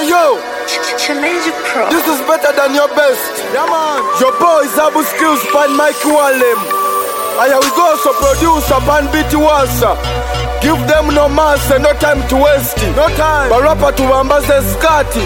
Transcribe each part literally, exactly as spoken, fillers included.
Hey yo, Challenge Pro. this is better than your best. Yeah man. Your boy Zabu Skills by Mike Walem. Aya we go so producer Ban Biti Wasa. Give them no mercy, no time to waste. No time. Barapa tubambaze skati.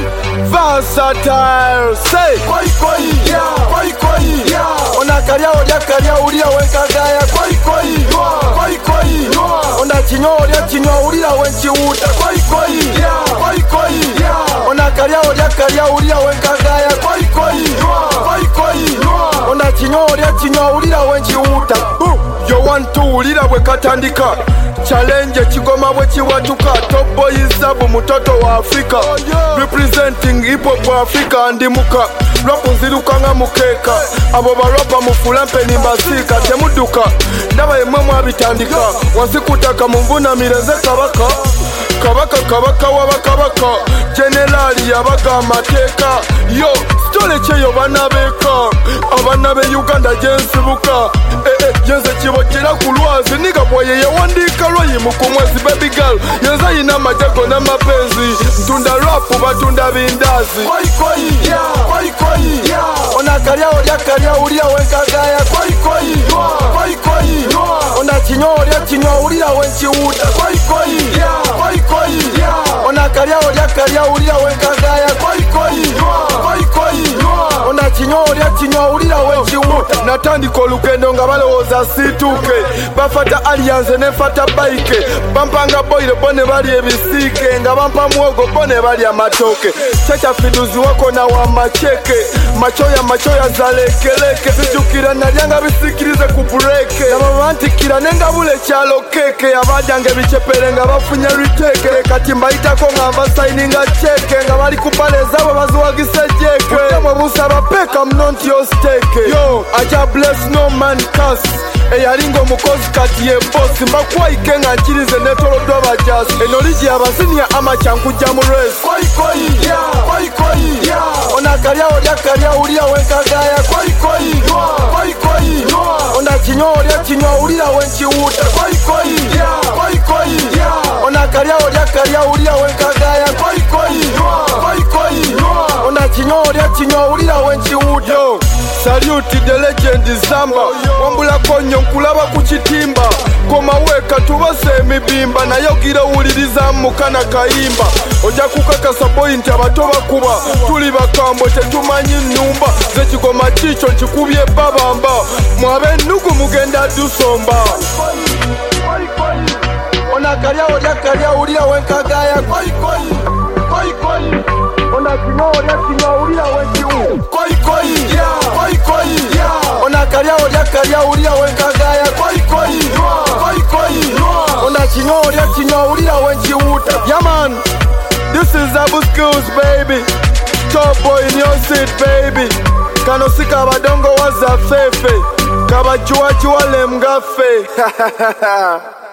Versatile. Say koi koi. Yeah. Koi koi. Yeah. Ona karia odia karia uria wenka gaya. Koi koi. Koi koi. Ona chinyo odia chinyo uria wenchi uta. Koi koi. Yeah. Koi koi. Yeah. Ona karia odia karia uria wenka gaya. Koi koi. Koi koi. Ona chinyo odia chinyo uria wenchi uta. Yo want to ulira we katandika. Challenge chigoma we chiwatuka. Top boy Zabu mutoto wa Afrika. Oh, yeah. Representing hip hop wa Afrika andimuka. Rapu nzirukanga mukeka. Abo barapa mufulampe nimbasika. Temuduka ndaba yemwe mwabitandika. Wasikutaka mumvuna mireze kabaka. Kabaka kabaka wabakabaka. Generali yabaga amateka. Yo stole cheyo banabeka. Abanabe Uganda jensibuka. Eh eh yenze chibokera kulwazi. Niga boye yawandika loyi mukumwezi baby girl. Yenza ina majago na mapenzi. Ntunda rapu batunda bindazi. Koi koi yeah. Koi koi yeah. Ona karia odia karia uria wenka gaya. Koi koi Koi koi Ona chinyo odia chinyo uria wenchi uta. Koi koi yeah. Koi koi yeah. Ona karia odia karia uria wenka gaya. Koi koi Koi koi Ona chinyo odia chinyo uria wenchi uta. Natandika olugendo nga balowooza situke. Bafata alliance ne fata bike. Bampanga boyle bone bali ebisike. Nga bampa muogo bone bali amatoke. Chacha fiduzi wako na wa macheke. Machoya machoya zalekeleke. Zijukira nalyanga bisikirize kubureke. Nabamantikira nenga bule chalo keke. Abajange bichepere nga bafunya reteke. Kati mbaitako nga basaininga cheke. Nga bali kupaleza abo bazuwagise jeke. Kutemo busaba peka mnonti yo steke. Yo, aja bless no man curse. Eyalingo mukozi kati ye boss. Mbakwa ikenga nchirize netolo doba jazz. Enoliji abasinia ama chankuja mu race. Koi koi yeah. Koi koi yeah. Ona karia odia karia uria wenka gaya. Koi koi Koi koi Ona chinyo odia chinyo uria wenchi uta. Koi koi yeah. Koi koi yeah. Ona karia odia karia uria wenka gaya. Koi koi Koi koi Ona chinyo odia chinyo uria wenchi uta. Yo, salute the legend Zamba. Wambula konyo nkulaba kuchitimba. Koma weka tubase emibimba. Na yogira uliriza mukana kaimba. Oja kukakasa point abatoba kuba. Tuli bakambo tetumanyi numba. Zechigoma chicho chikubye babamba. Mwabe nugu mugenda dusomba. Ona karia odia karia uria wenka gaya. Koi koi Koi koi Ona chinyo odia chinyo uria wenchi u. Koi koi yeah. Koi koi yeah. Ona karia odia karia uria wenka gaya. Koi koi Koi koi Ona chinyo odia chinyo uria wenchi uta. Yeah man, this is Zabu Skills baby. Top boy in your seat baby. Kanosika badongo waza fefe. Kabachua chua lemgafe.